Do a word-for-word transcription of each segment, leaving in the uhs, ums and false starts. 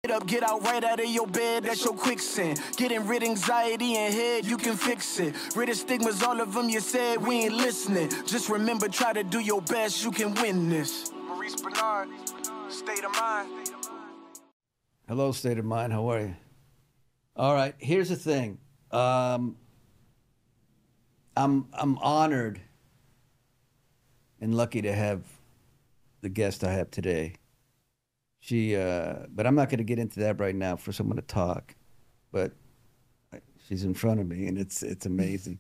Get up, get out right out of your bed, that's your quicksand. Getting rid anxiety and head, you can fix it. Rid of stigmas, all of them you said, we ain't listening. Just remember, try to do your best, you can win this. Maurice Bernard, State of Mind. Hello, State of Mind, how are you? All right, here's the thing. Um, I'm I'm honored and lucky to have the guest I have today. She, uh, but I'm not going to get into that right now for someone to talk. But she's in front of me, and it's it's amazing.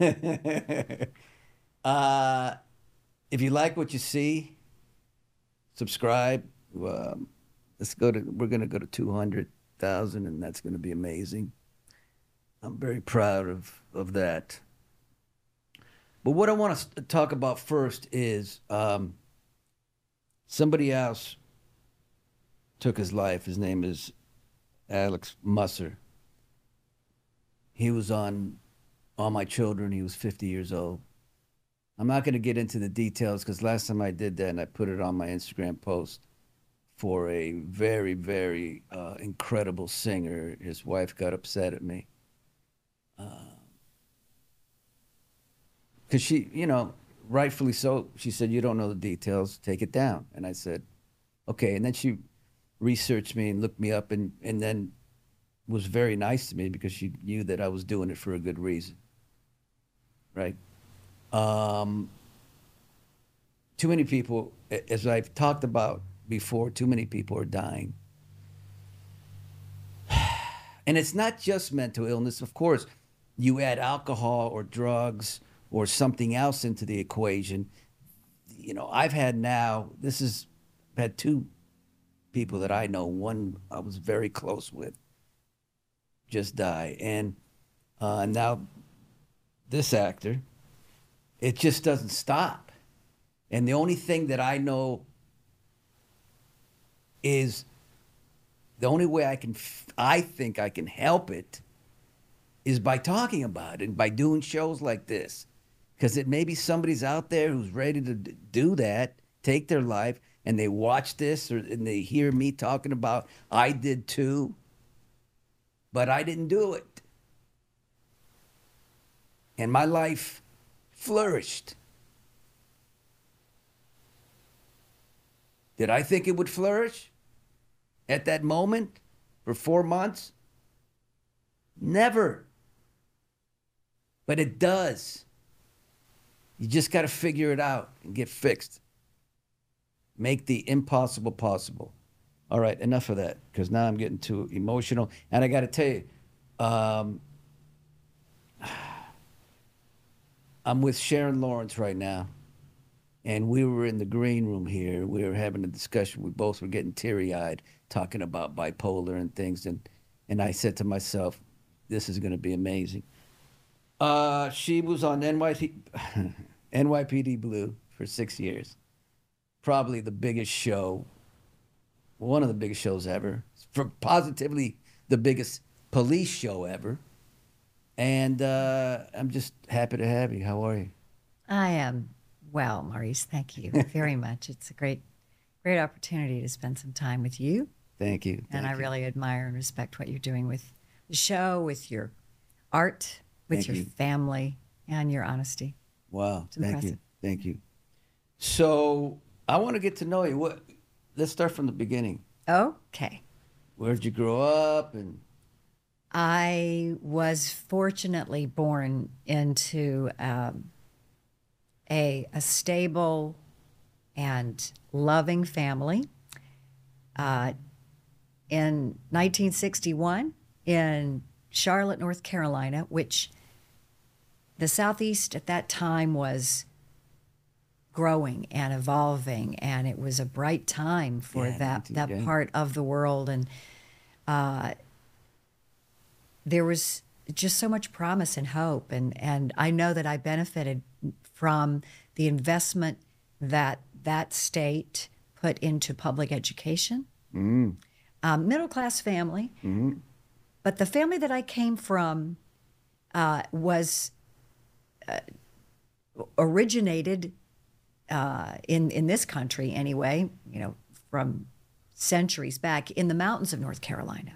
uh, if you like what you see, subscribe. Um, let's go to. We're going to go to two hundred thousand, and that's going to be amazing. I'm very proud of of that. But what I want to talk about first is um, somebody else took his life. His name is Alex Musser. He was on All My Children. He was fifty years old. I'm not going to get into the details because last time I did that and I put it on my Instagram post for a very, very uh, incredible singer. His wife got upset at me. Because uh, she, you know, rightfully so, she said, you don't know the details, take it down. And I said, okay. And then she researched me and looked me up and, and then was very nice to me because she knew that I was doing it for a good reason, right? Um, too many people, as I've talked about before, too many people are dying. And it's not just mental illness. Of course, you add alcohol or drugs or something else into the equation. You know, I've had now, this is, I've had two people that I know, one I was very close with, just die. And uh, now this actor, it just doesn't stop. And the only thing that I know is the only way I can, I think I can help it is by talking about it and by doing shows like this. Because it maybe somebody's out there who's ready to do that, take their life, and they watch this or and they hear me talking about, I did too, but I didn't do it. And my life flourished. Did I think it would flourish at that moment for four months? Never. But it does. You just got to figure it out and get fixed. Make the impossible possible. All right, enough of that, because now I'm getting too emotional. And I got to tell you, um, I'm with Sharon Lawrence right now. And we were in the green room here. We were having a discussion. We both were getting teary-eyed, talking about bipolar and things. And, and I said to myself, this is going to be amazing. Uh, she was on N Y P, N Y P D Blue for six years. Probably the biggest show, one of the biggest shows ever. For positively the biggest police show ever. And uh, I'm just happy to have you. How are you? I am well, Maurice. Thank you very much. It's a great, great opportunity to spend some time with you. Thank you. Thank and I you. really admire and respect what you're doing with the show, with your art, with Thank your you. family, and your honesty. Wow. It's Thank impressive. you. Thank you. So I want to get to know you. What? Let's start from the beginning. Okay. Where'd you grow up? And I was fortunately born into um, a, a stable and loving family. Uh, in nineteen sixty-one, in Charlotte, North Carolina, which the Southeast at that time was growing and evolving, and it was a bright time for Yeah, that nineteen that yeah. part of the world. And uh, there was just so much promise and hope. And, and I know that I benefited from the investment that that state put into public education. Mm. Um, middle-class family. Mm-hmm. But the family that I came from uh, was uh, originated uh, in, in this country anyway, you know, from centuries back in the mountains of North Carolina.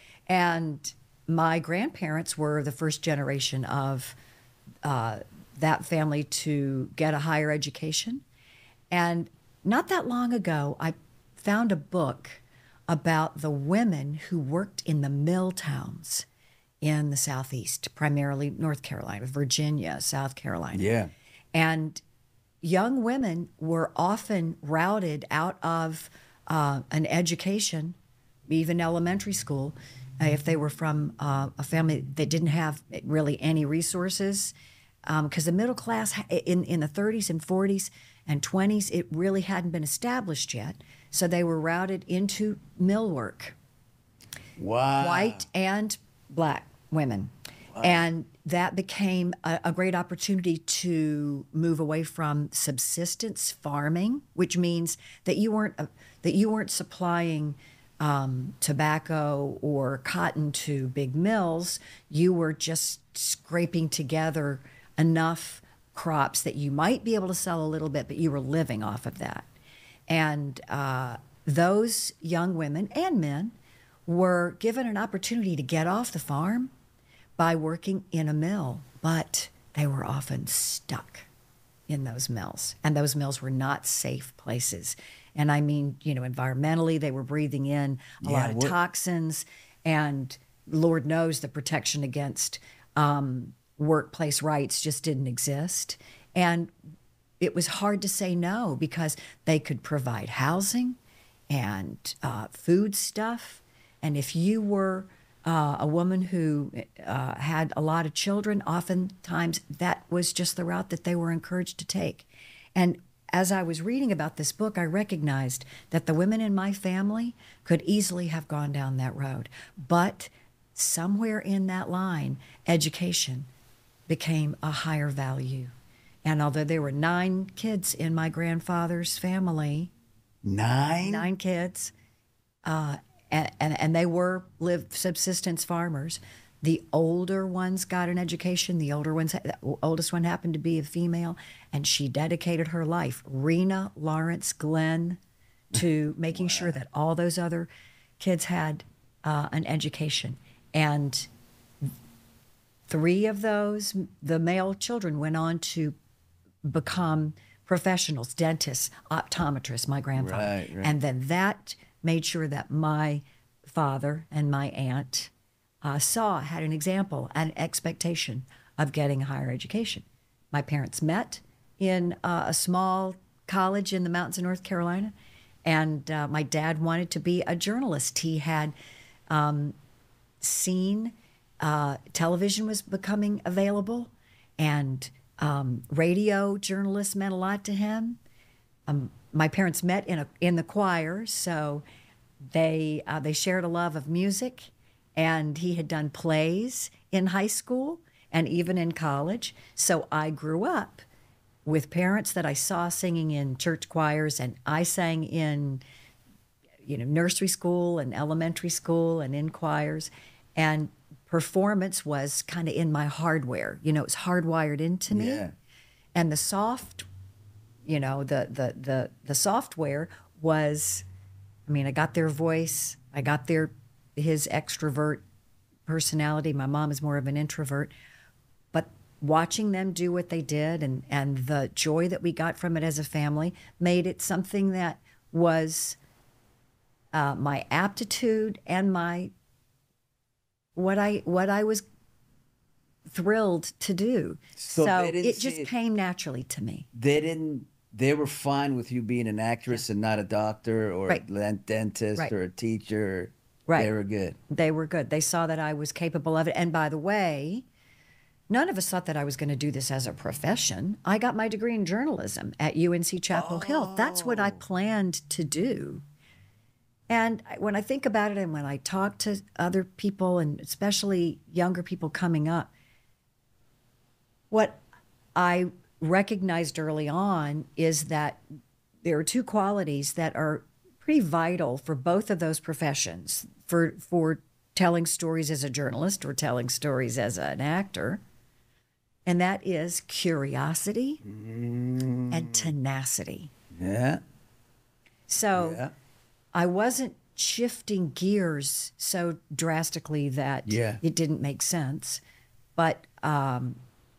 And my grandparents were the first generation of uh, that family to get a higher education. And not that long ago, I found a book about the women who worked in the mill towns in the Southeast, primarily North Carolina, Virginia, South Carolina. Yeah. And young women were often routed out of uh, an education, even elementary school, uh, if they were from uh, a family that didn't have really any resources. Because um, the middle class in, in the thirties and forties and twenties, it really hadn't been established yet. So they were routed into mill work. Wow. White and black women. Wow. And that became a, a great opportunity to move away from subsistence farming, which means that you weren't uh, that you weren't supplying um, tobacco or cotton to big mills. You were just scraping together enough crops that you might be able to sell a little bit, but you were living off of that. And uh, those young women and men were given an opportunity to get off the farm by working in a mill, but they were often stuck in those mills. And those mills were not safe places. And I mean, you know, environmentally, they were breathing in a Yeah, lot of what- toxins, and Lord knows the protection against um, workplace rights just didn't exist. And it was hard to say no because they could provide housing and uh, food stuff. And if you were uh, a woman who uh, had a lot of children, oftentimes that was just the route that they were encouraged to take. And as I was reading about this book, I recognized that the women in my family could easily have gone down that road. But somewhere in that line, education became a higher value. And although there were nine kids in my grandfather's family, Nine? nine kids, uh, and, and, and they were live subsistence farmers, the older ones got an education. The older ones, the oldest one happened to be a female, and she dedicated her life, Rena Lawrence Glenn, to making wow. sure that all those other kids had uh, an education. And three of those, the male children, went on to become professionals, dentists, optometrists, my grandfather. Right, right. And then that made sure that my father and my aunt uh, saw, had an example, an expectation of getting a higher education. My parents met in uh, a small college in the mountains of North Carolina, and uh, my dad wanted to be a journalist. He had um, seen uh, television was becoming available, and Um, radio journalists meant a lot to him. Um, my parents met in a in the choir, so they uh, they shared a love of music, and he had done plays in high school and even in college. So I grew up with parents that I saw singing in church choirs, and I sang in, you know, nursery school and elementary school and in choirs, and performance was kind of in my hardware. You know, it was hardwired into me. Yeah. And the soft, you know, the the the the software was, I mean, I got their voice, I got their his extrovert personality. My mom is more of an introvert. But watching them do what they did, and and the joy that we got from it as a family made it something that was uh, my aptitude and my what I what I was thrilled to do. So So, they didn't it just see it- came naturally to me. They didn't. They were fine with you being an actress and not a doctor or Right. a dentist Right. or a teacher. Right. They were good. They were good. They saw that I was capable of it. And by the way, none of us thought that I was going to do this as a profession. I got my degree in journalism at U N C Chapel Hill. That's what I planned to do. And I- when I think about it, and when I talk to other people, and especially younger people coming up, what I recognized early on is that there are two qualities that are pretty vital for both of those professions, for for telling stories as a journalist or telling stories as an actor, and that is curiosity and tenacity. Yeah. So Yeah. I wasn't shifting gears so drastically that Yeah. it didn't make sense. But um,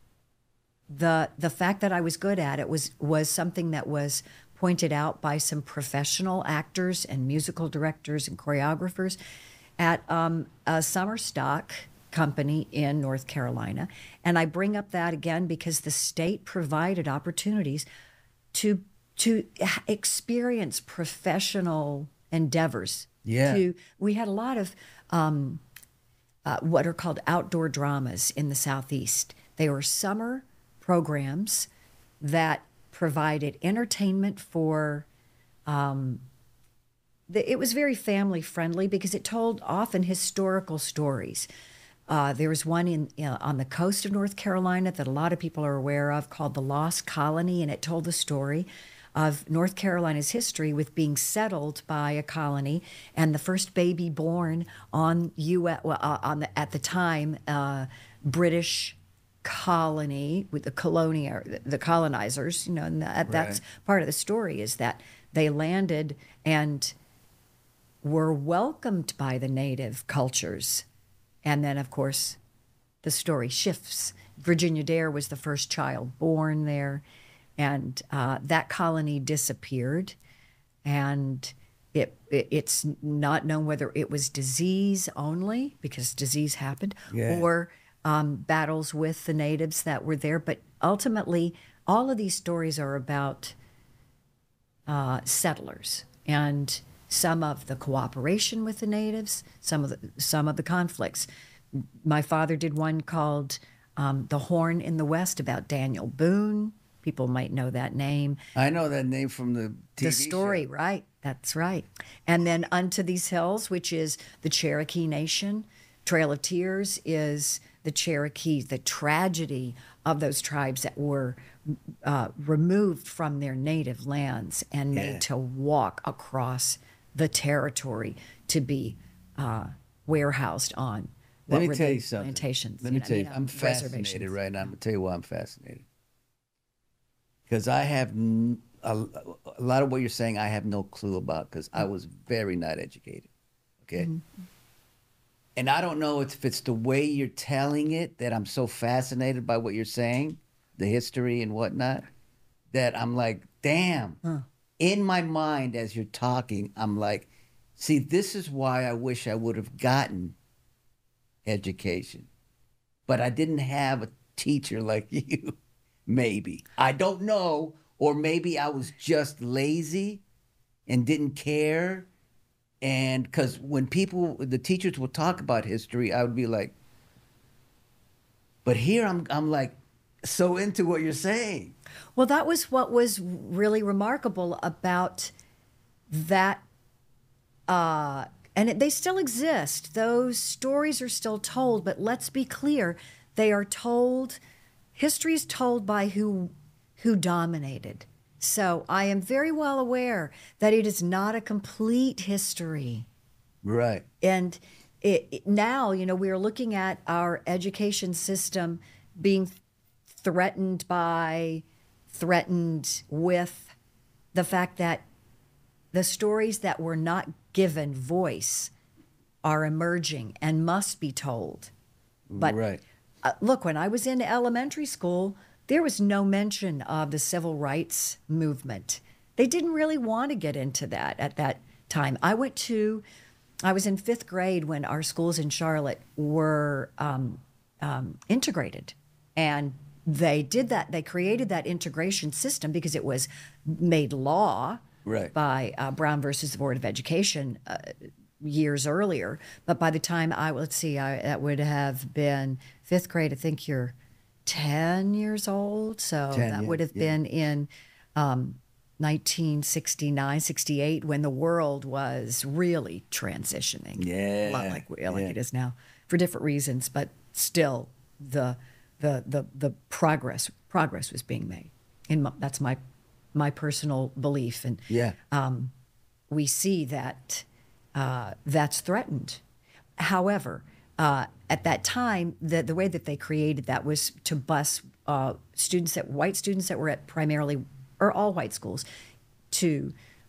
the the fact that I was good at it was was something that was pointed out by some professional actors and musical directors and choreographers at um, a summer stock company in North Carolina. And I bring up that again because the state provided opportunities to to experience professional endeavors. Yeah. To, we had a lot of um, uh, what are called outdoor dramas in the Southeast. They were summer programs that provided entertainment for um, the, it was very family friendly because it told often historical stories. Uh, there was one in uh, on the coast of North Carolina that a lot of people are aware of called The Lost Colony, and it told the story of North Carolina's history with being settled by a colony and the first baby born on U S well, uh, on the at the time uh, British colony with the colonia the colonizers, you know, and that, that's part of the story is that they landed and were welcomed by the native cultures. And then, of course, the story shifts. Virginia Dare was the first child born there, and uh, that colony disappeared. And it, it it's not known whether it was disease only, because disease happened, Yeah. or um, battles with the natives that were there. But ultimately, all of these stories are about uh, settlers and some of the cooperation with the natives, some of the some of the conflicts. My father did one called um, "The Horn in the West" about Daniel Boone. People might know that name. I know that name from the T V The story, show. right? That's right. And then "Unto These Hills," which is the Cherokee Nation. "Trail of Tears" is the Cherokee, the tragedy of those tribes that were uh, removed from their native lands and made Yeah. to walk across the territory to be uh, warehoused on. Let what me were tell the you something. Plantations. Let me you know, tell you, you know, I'm fascinated reservations. right now. I'm gonna tell you why I'm fascinated. Because I have n- a, a lot of what you're saying, I have no clue about because I was very not educated. Okay. Mm-hmm. And I don't know if it's the way you're telling it that I'm so fascinated by what you're saying, the history and whatnot, that I'm like, damn. Huh. In my mind, as you're talking, I'm like, see, this is why I wish I would have gotten education. But I didn't have a teacher like you. Maybe. I don't know. Or maybe I was just lazy and didn't care. And because when people, the teachers would talk about history, I would be like, but here I'm, I'm like so into what you're saying. Well, that was what was really remarkable about that. Uh, and it, they still exist. Those stories are still told, but let's be clear. They are told, history is told by who, who dominated. So I am very well aware that it is not a complete history. Right. And it, it- now, you know, we are looking at our education system being threatened by, threatened with the fact that the stories that were not given voice are emerging and must be told. But Right. uh, look, when I was in elementary school, there was no mention of the civil rights movement. They didn't really want to get into that at that time. I went to, I was in fifth grade when our schools in Charlotte were um, um, integrated. And they did that, they created that integration system because it was made law Right. by uh, Brown versus the Board of Education uh, years earlier. But by the time I, let's see, I, that would have been fifth grade. I think you're ten years old. So ten, that yeah, would have yeah. been in um, nineteen sixty-nine, sixty-eight, when the world was really transitioning. A lot Yeah, like, like yeah. it is now for different reasons, but still the, the, the, the progress, progress was being made. And my, that's my, my personal belief. And Yeah. um, we see that uh, that's threatened. However, uh, at that time, the, the way that they created that was to bus uh, students that white students that were at primarily or all white schools to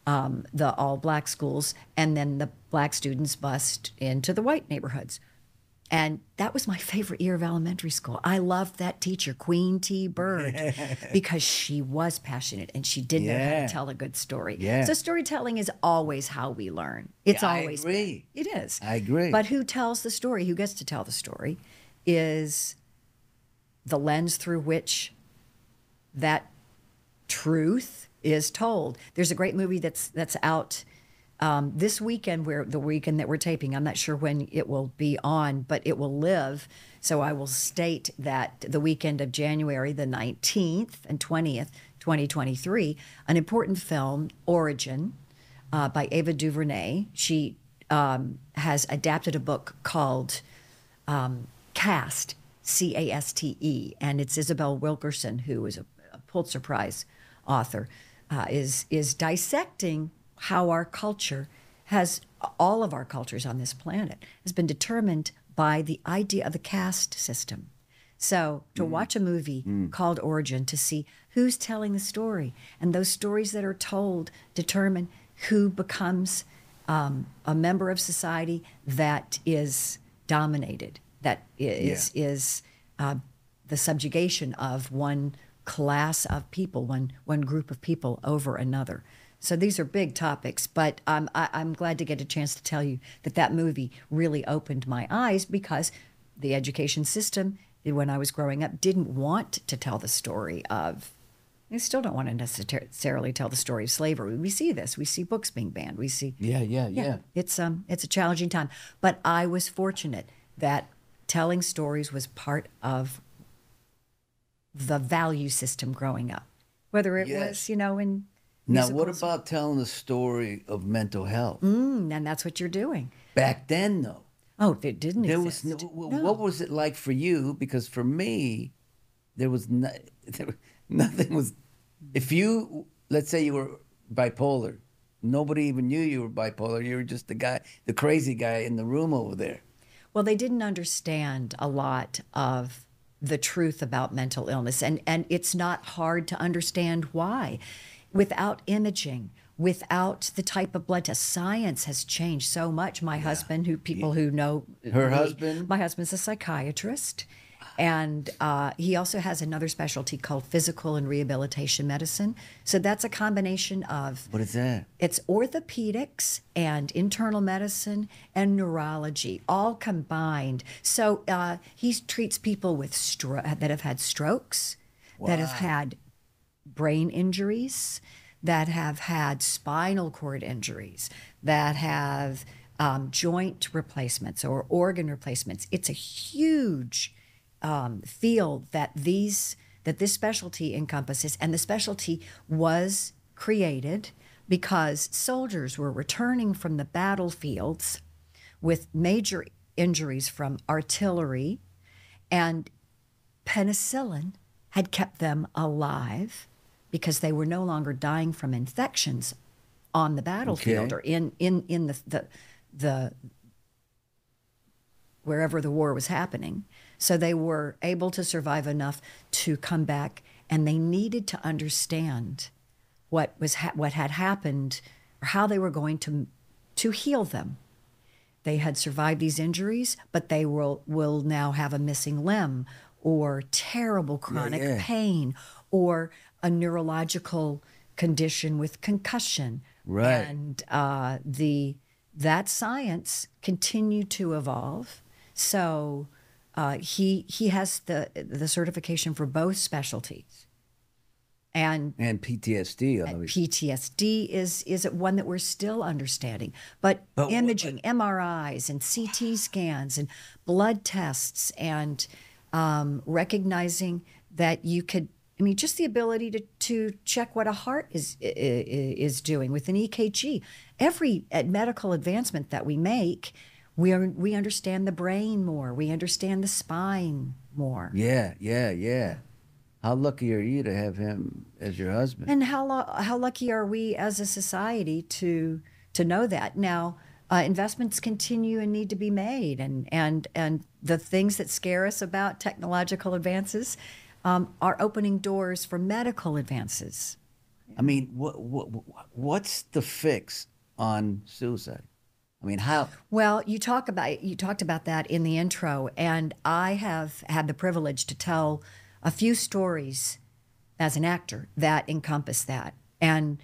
um, the all black schools, and then the black students bused into the white neighborhoods. And that was my favorite year of elementary school. I loved that teacher, Queen T. Bird, because she was passionate and she did know how Yeah. to tell a good story. Yeah. So storytelling is always how we learn. It's Yeah, I always agree. It is. I agree. But who tells the story, who gets to tell the story, is the lens through which that truth is told. There's a great movie that's that's out um, this weekend, where the weekend that we're taping. I'm not sure when it will be on, but it will live. So I will state that the weekend of January the nineteenth and twentieth, twenty twenty-three, an important film, Origin, uh, by Ava DuVernay. She um, has adapted a book called um, Caste, C A S T E, and it's Isabel Wilkerson, who is a, a Pulitzer Prize author, uh, is is dissecting how our culture has, all of our cultures on this planet, has been determined by the idea of the caste system. So to Mm. watch a movie Mm. called Origin, to see who's telling the story, and those stories that are told determine who becomes um, a member of society that is dominated, that is Yeah. is uh, the subjugation of one class of people, one one group of people over another. So these are big topics, but um, I, I'm glad to get a chance to tell you that that movie really opened my eyes, because the education system, when I was growing up, didn't want to tell the story of, they still don't want to necessarily tell the story of slavery. We see this. We see books being banned. We see, Yeah, yeah, yeah. it's um, it's a challenging time. But I was fortunate that telling stories was part of the value system growing up, whether it Yes. was, you know, in Now, what musicals. about telling the story of mental health? Mm, and that's what you're doing. Back then, though, Oh, it didn't there was exist. no, w- No. what was it like for you? Because for me, there was no, there, was- nothing was. If you, let's say you were bipolar, nobody even knew you were bipolar. You were just the guy, the crazy guy in the room over there. Well, they didn't understand a lot of the truth about mental illness, and and it's not hard to understand why. Without imaging, without the type of blood test, science has changed so much. My husband, who people who know Her me, husband? my husband's a psychiatrist, and uh, he also has another specialty called physical and rehabilitation medicine. So that's a combination of What is that? it's orthopedics and internal medicine and neurology all combined. So uh, he treats people with stro- that have had strokes, that have had brain injuries, that have had spinal cord injuries, that have um, joint replacements or organ replacements. It's a huge um, field that these that this specialty encompasses, and the specialty was created because soldiers were returning from the battlefields with major injuries from artillery, and penicillin had kept them alive because they were no longer dying from infections on the battlefield Okay. or in in in the the the wherever the war was happening. So they were able to survive enough to come back, and they needed to understand what was ha- what had happened, or how they were going to to heal them. They had survived these injuries, but they will will now have a missing limb, or terrible chronic yeah. pain, or a neurological condition with concussion. Right. And uh, the that science continued to evolve. So uh, he he has the the certification for both specialties. And And P T S D, obviously. P T S D is is one that we're still understanding. But, But wh- imaging, M R Is and C T scans and blood tests, and um, recognizing that you could, I mean, just the ability to to check what a heart is i- i- is doing with an E K G. Every uh, medical advancement that we make, we are we understand the brain more. We understand the spine more. Yeah, yeah, yeah. How lucky are you to have him as your husband? And how lo- how lucky are we as a society to to know that? Now, uh, investments continue and need to be made, and and and the things that scare us about technological advances um, are opening doors for medical advances. I mean, what, what what's the fix on suicide? I mean, how? Well, you talk about you talked about that in the intro, and I have had the privilege to tell a few stories as an actor that encompass that. And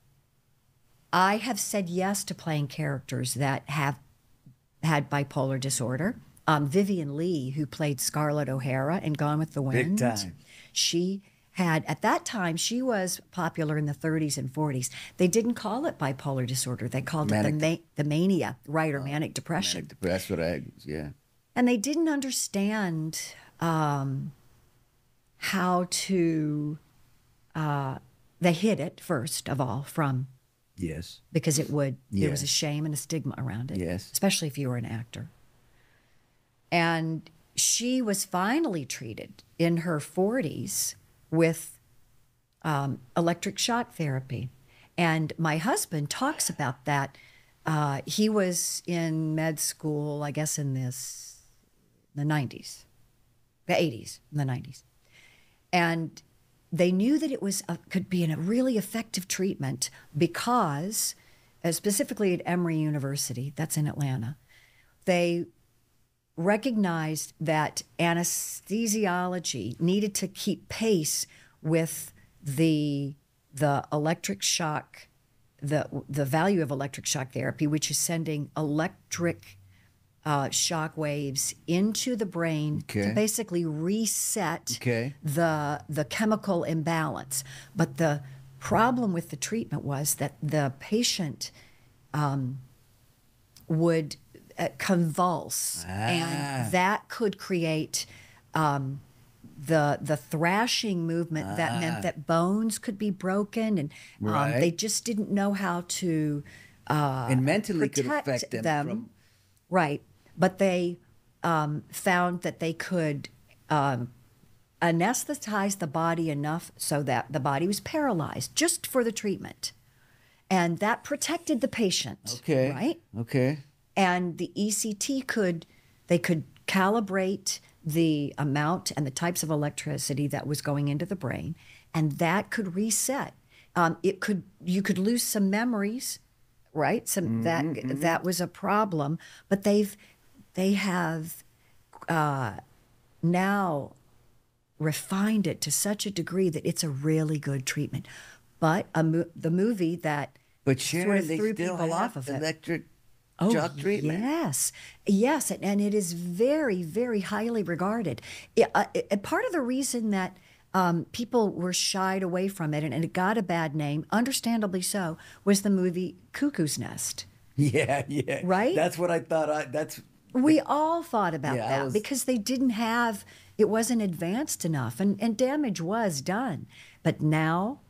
I have said yes to playing characters that have had bipolar disorder. Um, Vivian Lee, who played Scarlett O'Hara in Gone with the Wind, Big time. she had, at that time, she was popular in the thirties and forties. They didn't call it bipolar disorder. They called Manic. it the, ma- the mania, right, or manic depression. Manic, that's what I, yeah. And they didn't understand um, how to, uh, they hid it, first of all, from, Yes. because it would, there was a Yes. shame and a stigma around it, Yes. especially if you were an actor. And she was finally treated in her forties with um, electric shock therapy. And my husband talks about that. Uh, he was in med school, I guess, in this, the nineties, the eighties, in the nineties. And they knew that it was a, could be a really effective treatment because, uh, specifically at Emory University, that's in Atlanta, they recognized that anesthesiology needed to keep pace with the the electric shock, the the value of electric shock therapy, which is sending electric uh, shock waves into the brain Okay. to basically reset Okay. the the chemical imbalance. But the problem with the treatment was that the patient um, would uh, convulse, Ah. and that could create um, the the thrashing movement that Ah. meant that bones could be broken, and um, Right. they just didn't know how to uh, And mentally could protect affect them, them. from Right. But they um, found that they could um, anesthetize the body enough so that the body was paralyzed just for the treatment. And that protected the patient. Okay. Right? Okay. And the E C T could, they could calibrate the amount and the types of electricity that was going into the brain, and that could reset. Um, it could, you could lose some memories, right? Some that that was a problem, but they've they have uh, now refined it to such a degree that it's a really good treatment. But a mo- the movie that But sort Sharon, of they threw still people have off of it. electric Oh, shock treatment. yes, yes, and, and it is very, very highly regarded. It, uh, it- part of the reason that um, people were shied away from it, and, and it got a bad name, understandably so, was the movie Cuckoo's Nest. Yeah, yeah. Right? That's what I thought. I that's We all thought about Yeah, I that was- because they didn't have, it wasn't advanced enough, and, and damage was done. But now,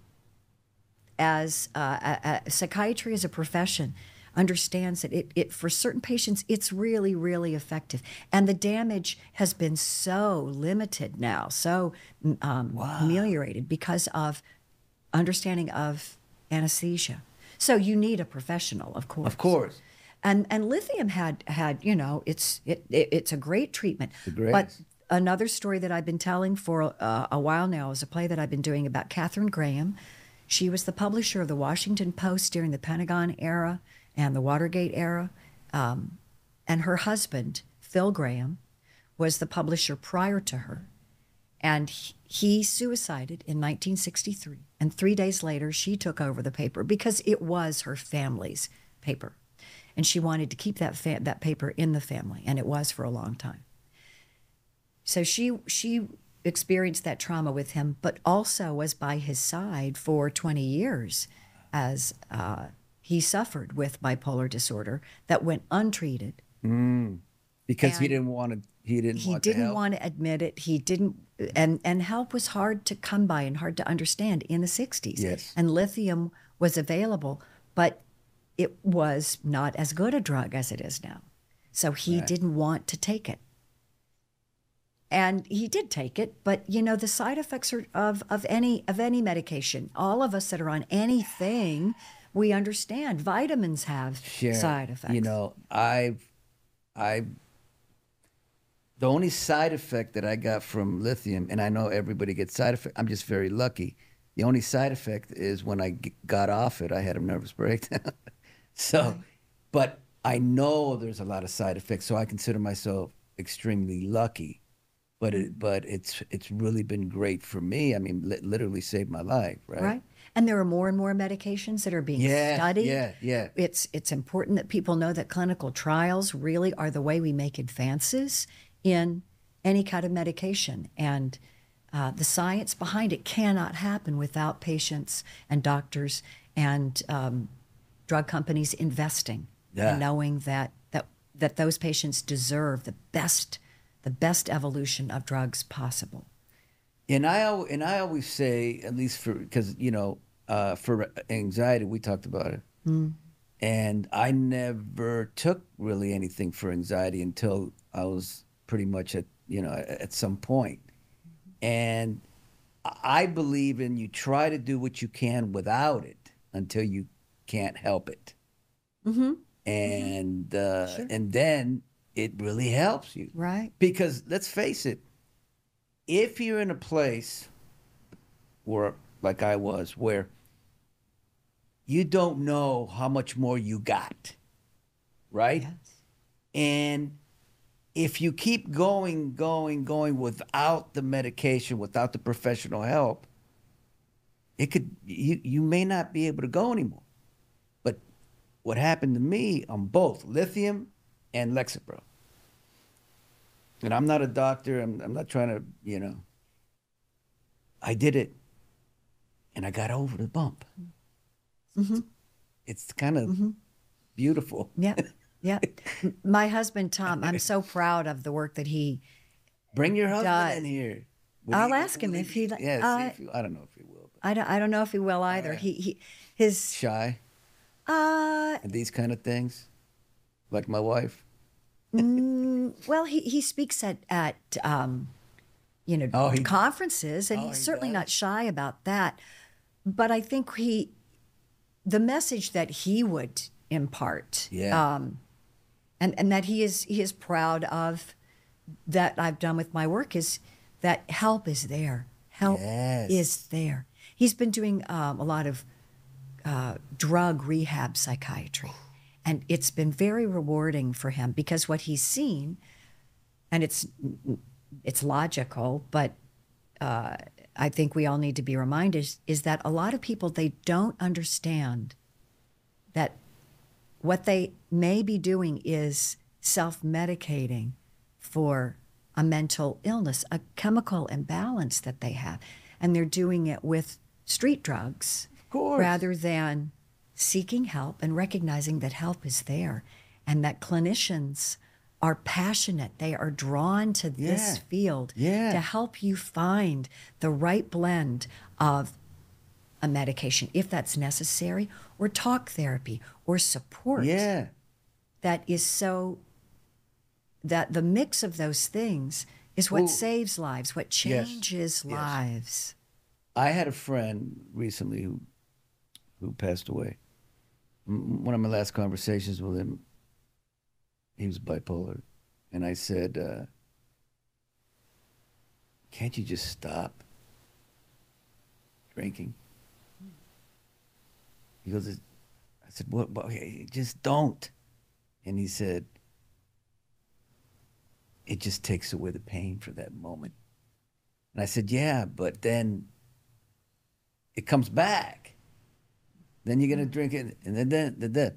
as uh, a, a psychiatry as a profession understands that it, it for certain patients it's really really effective, and the damage has been so limited now, so um, ameliorated because of understanding of anesthesia. So you need a professional, of course. Of course. And and lithium had had you know it's it, it it's a great treatment. The greatest. But another story that I've been telling for uh, a while now is a play that I've been doing about Katharine Graham. She was the publisher of the Washington Post during the Pentagon era and the Watergate era, um, and her husband Phil Graham was the publisher prior to her, and he, he suicided in nineteen sixty-three. And three days later, she took over the paper because it was her family's paper. And she wanted to keep that fa- that paper in the family, and it was for a long time. So she she experienced that trauma with him, but also was by his side for twenty years as uh, he suffered with bipolar disorder that went untreated. Because he And didn't want to. He didn't. He want to didn't help. want to admit it. He didn't, and and help was hard to come by and hard to understand in the sixties. Yes. And lithium was available, but it was not as good a drug as it is now. So he Right. didn't want to take it. And he did take it, but you know the side effects are of of any of any medication. All of us that are on anything, we understand. Vitamins have Sharon, side effects. You know, I've, I. The only side effect that I got from lithium, and I know everybody gets side effect. I'm just very lucky, The only side effect is when I g- got off it, I had a nervous breakdown. So, Right. but I know there's a lot of side effects, so I consider myself extremely lucky. But it, but it's it's really been great for me. I mean, li- literally saved my life, right? Right. And there are more and more medications that are being Yeah, studied. yeah, yeah. It's it's important that people know that clinical trials really are the way we make advances in any kind of medication. And uh, the science behind it cannot happen without patients and doctors and um, drug companies investing Yeah. and knowing that, that that those patients deserve the best the best evolution of drugs possible. And I al- and I always say, at least for because you know, uh, for anxiety, we talked about it, and I never took really anything for anxiety until I was pretty much at you know at, at some point, and I believe in you try to do what you can without it until you can't help it, Mm-hmm. and uh, Sure. and then it really helps you, Right. because let's face it, if you're in a place where, like I was, where you don't know how much more you got, right? Yes. And if you keep going, going, going without the medication, without the professional help, it could you you may not be able to go anymore. But what happened to me on both lithium and Lexapro, and I'm not a doctor, I'm I'm not trying to, you know, I did it and I got over the bump. Mm-hmm. It's kind of beautiful. Yeah. Yeah. M- My husband, Tom, I'm so proud of the work that he, Bring your husband Does. in here. Would I'll he- ask him will if he li- Yeah, uh, see if he, I don't know if he will. But I don't, I don't know if he will either. He, he, his, shy uh, and these kind of things, like my wife. mm, well, he, he speaks at, at, um, you know, Oh, he- conferences, and Oh, he's he certainly does? not shy about that. But I think he, the message that he would impart, Yeah. um, and, and that he is he is proud of that I've done with my work is that help is there. Help Yes. is there. He's been doing um, a lot of uh, drug rehab psychiatry, and it's been very rewarding for him because what he's seen, and it's it's logical, but uh, I think we all need to be reminded is, is that a lot of people, they don't understand that what they may be doing is self-medicating for a mental illness, a chemical imbalance that they have. And they're doing it with street drugs course. rather than seeking help and recognizing that help is there and that clinicians are passionate. They are drawn to this Yeah. field Yeah. to help you find the right blend of a medication, if that's necessary, or talk therapy, or support Yeah. that is so, that the mix of those things is what Well, saves lives, what yes, changes yes. lives. I had a friend recently who who passed away. M- One of my last conversations with him, he was bipolar, and I said, uh, "Can't you just stop drinking?" He goes, "I said, what? what okay, just don't." And he said, "It just takes away the pain for that moment." And I said, "Yeah, but then it comes back. Then you're gonna drink it, and then then then. then.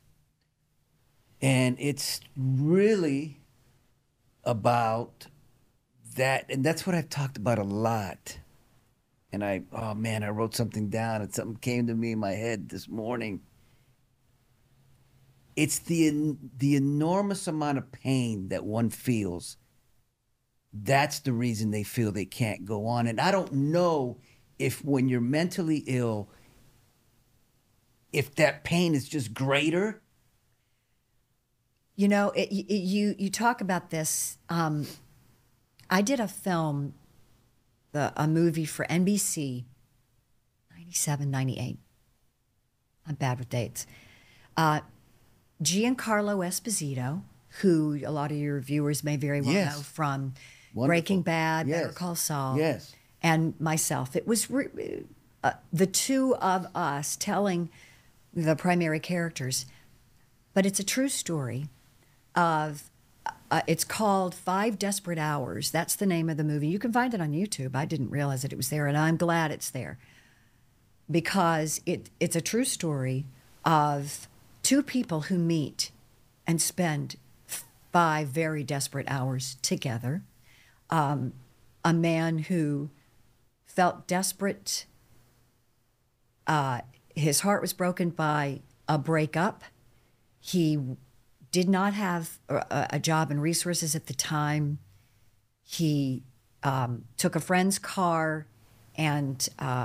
And it's really about that, and that's what I've talked about a lot. And I, oh man, I wrote something down, and something came to me in my head this morning. It's the the enormous amount of pain that one feels. That's the reason they feel they can't go on. And I don't know if when you're mentally ill, if that pain is just greater. You know, it, y- y- you you talk about this. Um, I did a film, the, a movie for N B C, ninety-seven, ninety-eight. I'm bad with dates. Uh, Giancarlo Esposito, who a lot of your viewers may very well Yes. know from Wonderful. Breaking Bad, Better Yes. Call Saul, Yes. and myself. It was re- uh, the two of us telling the primary characters, but it's a true story of, uh, it's called Five Desperate Hours. That's the name of the movie. You can find it on YouTube. I didn't realize that it was there, and I'm glad it's there because it, it's a true story of two people who meet and spend five very desperate hours together. Um, a man who felt desperate, uh, his heart was broken by a breakup. He did not have a, a job and resources at the time. He um, took a friend's car and uh,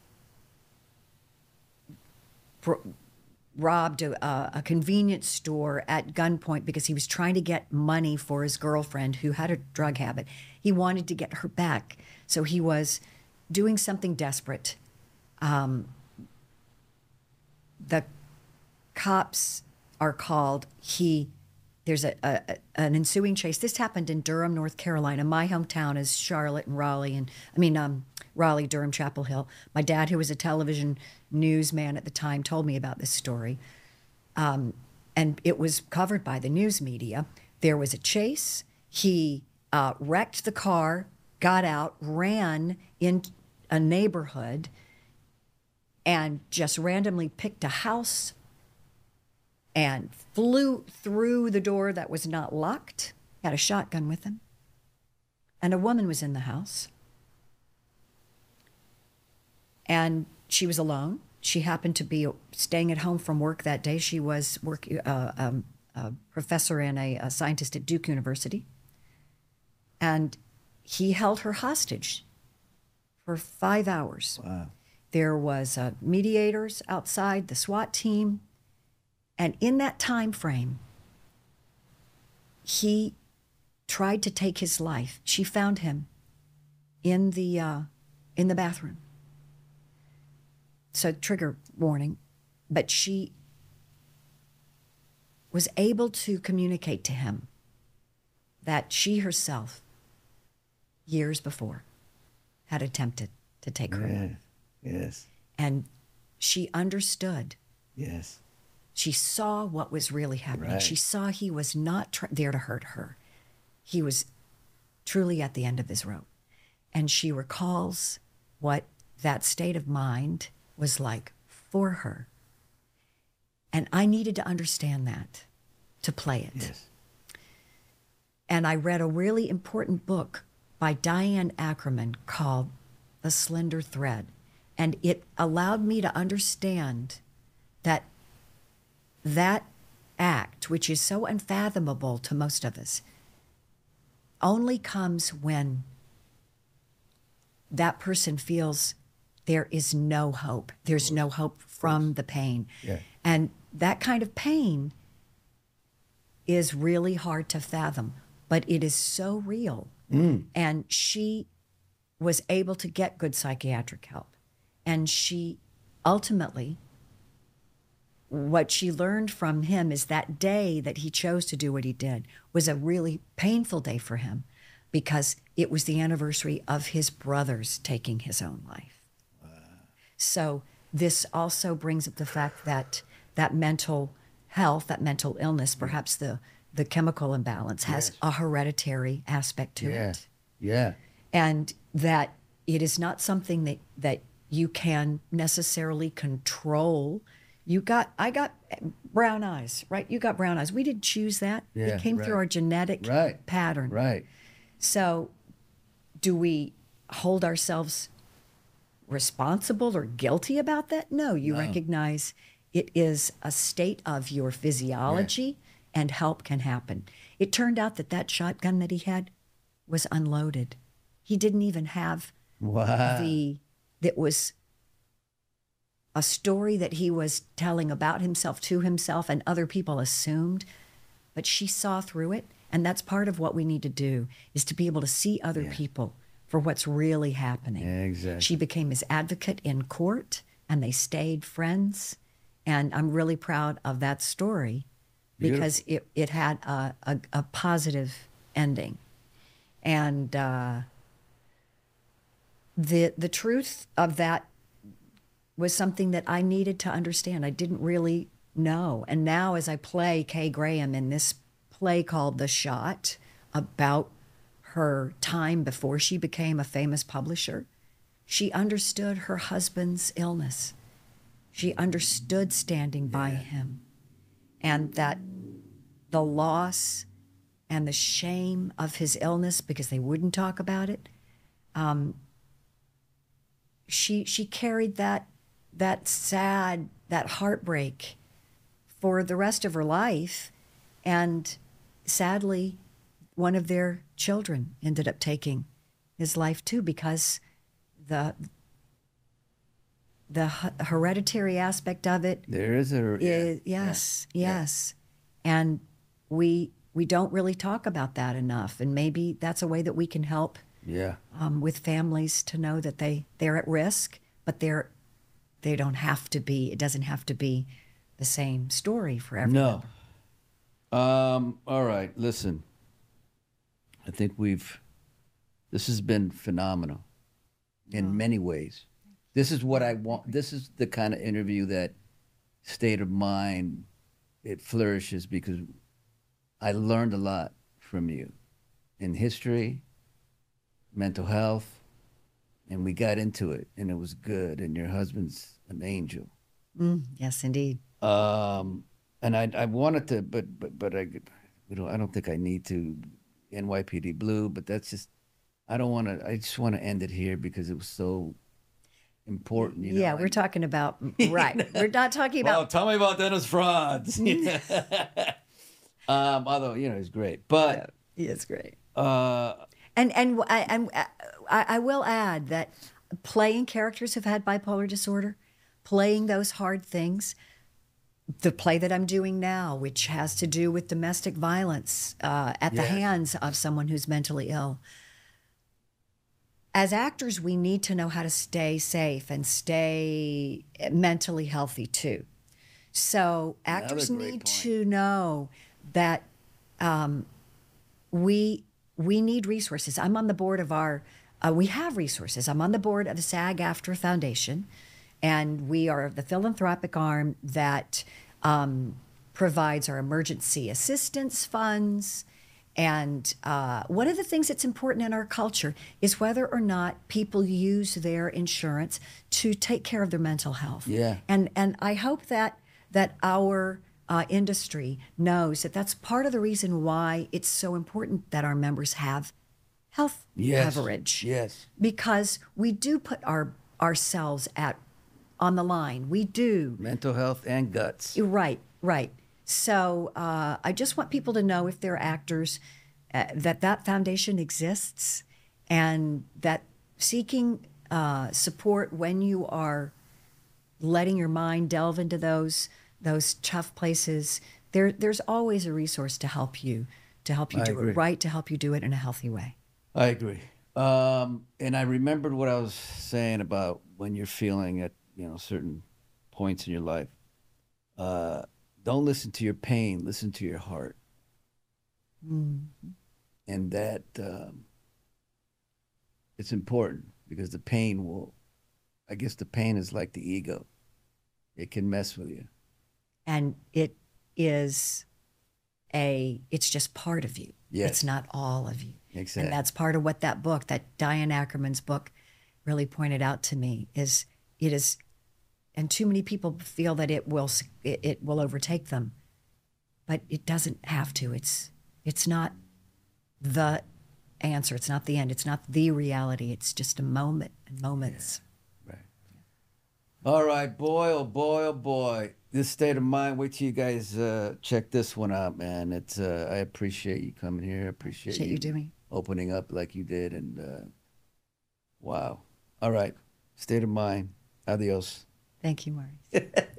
bro- robbed a, a convenience store at gunpoint because he was trying to get money for his girlfriend who had a drug habit. He wanted to get her back, so he was doing something desperate. Um, the cops are called. He there's a, a an ensuing chase. This happened in Durham, North Carolina. My hometown is Charlotte and Raleigh, and I mean um, Raleigh, Durham, Chapel Hill. My dad, who was a television newsman at the time, told me about this story, um, and it was covered by the news media. There was a chase. He uh, wrecked the car, got out, ran in a neighborhood, and just randomly picked a house and flew through the door that was not locked, had a shotgun with him, and a woman was in the house. And she was alone. She happened to be staying at home from work that day. She was work, uh, um, a professor and a, a scientist at Duke University. And he held her hostage for five hours. Wow. There was uh, mediators outside, the SWAT team. And in that time frame, he tried to take his life. She found him in the uh, in the bathroom. So trigger warning, but she was able to communicate to him that she herself, years before, had attempted to take her life. Yeah. Yes. And she understood. Yes. She saw what was really happening. Right. She saw he was not tr- there to hurt her. He was truly at the end of his rope. And she recalls what that state of mind was like for her. And I needed to understand that to play it. Yes. And I read a really important book by Diane Ackerman called The Slender Thread. And it allowed me to understand that that act, which is so unfathomable to most of us, only comes when that person feels there is no hope. There's no hope from the pain. Yeah. And that kind of pain is really hard to fathom, but it is so real. Mm. And she was able to get good psychiatric help. And she ultimately, what she learned from him is that day that he chose to do what he did was a really painful day for him because it was the anniversary of his brother's taking his own life. Wow. So this also brings up the fact that that mental health, that mental illness, perhaps the, the chemical imbalance has Yes. a hereditary aspect to Yeah. it. Yeah. And that it is not something that, that you can necessarily control. You got, I got brown eyes, right? You got brown eyes. We didn't choose that. Yeah, it came through right. our genetic Right. pattern. Right. So do we hold ourselves responsible or guilty about that? No, you No. recognize it is a state of your physiology and help can happen. It turned out that that shotgun that he had was unloaded. He didn't even have Wow. the, that was a story that he was telling about himself to himself and other people assumed, but she saw through it. And that's part of what we need to do is to be able to see other Yeah. people for what's really happening. Yeah, exactly. She became his advocate in court and they stayed friends. And I'm really proud of that story because it, it had a, a, a positive ending. And uh, the the truth of that was something that I needed to understand. I didn't really know. And now as I play Kay Graham in this play called The Shot about her time before she became a famous publisher, she understood her husband's illness. She understood standing by him, and that the loss and the shame of his illness, because they wouldn't talk about it, um, she she carried that that sad, that heartbreak for the rest of her life. And sadly, one of their children ended up taking his life too, because the the hereditary aspect of it. There is a is, yeah, yes, yeah, yes, yeah. And we we don't really talk about that enough, and maybe that's a way that we can help. Yeah. Um, with families to know that they they're at risk, but they're they don't have to be. It doesn't have to be the same story for everyone. No. Um. All right. Listen. I think we've. This has been phenomenal, in oh. many ways. This is what I want. This is the kind of interview that state of mind it flourishes, because I learned a lot from you in history, mental health, and we got into it, and it was good. And your husband's an angel. Mm, yes, indeed. Um, and I I wanted to, but but but I, you know, I don't think I need to N Y P D Blue, but that's just, I don't want to. I just want to end it here because it was so important. You know? Yeah, we're like, talking about right. We're not talking about. Well, tell me about Dennis Franz. um, although you know he's great, but yeah, he is great. Uh, and and I, and I, I will add that playing characters who've had bipolar disorder, playing those hard things. The play that I'm doing now, which has to do with domestic violence uh, at yes. the hands of someone who's mentally ill. As actors, we need to know how to stay safe and stay mentally healthy too. So actors need point. to know that um, we we need resources. I'm on the board of our, uh, we have resources. I'm on the board of the SAG-AFTRA Foundation, and we are the philanthropic arm that um, provides our emergency assistance funds. And uh, one of the things that's important in our culture is whether or not people use their insurance to take care of their mental health. Yeah. And and I hope that that our uh, industry knows that that's part of the reason why it's so important that our members have health yes. coverage. Yes. Because we do put our ourselves at on the line. We do. Mental health and guts. Right, right. So uh, I just want people to know, if they're actors, uh, that that foundation exists, and that seeking uh, support when you are letting your mind delve into those those tough places, there there's always a resource to help you, to help you I do agree. it right, to help you do it in a healthy way. I agree. Um, and I remembered what I was saying about when you're feeling at, you know, certain points in your life. Uh, don't listen to your pain, listen to your heart. Mm. And that um, it's important, because the pain will, I guess the pain is like the ego. It can mess with you. And it is a, it's just part of you. Yes. It's not all of you. Exactly. And that's part of what that book, that Diane Ackerman's book, really pointed out to me, is it is, and too many people feel that it will it, it will overtake them, but it doesn't have to. It's it's not the answer. It's not the end. It's not the reality. It's just a moment and moments. Yeah. Right. Yeah. All right, boy, oh boy, oh boy. This State of Mind. Wait till you guys uh, check this one out, man. It's uh, I appreciate you coming here. I appreciate, appreciate you, you doing opening up like you did, and uh, wow. All right, State of Mind. Adios. Thank you, Maurice.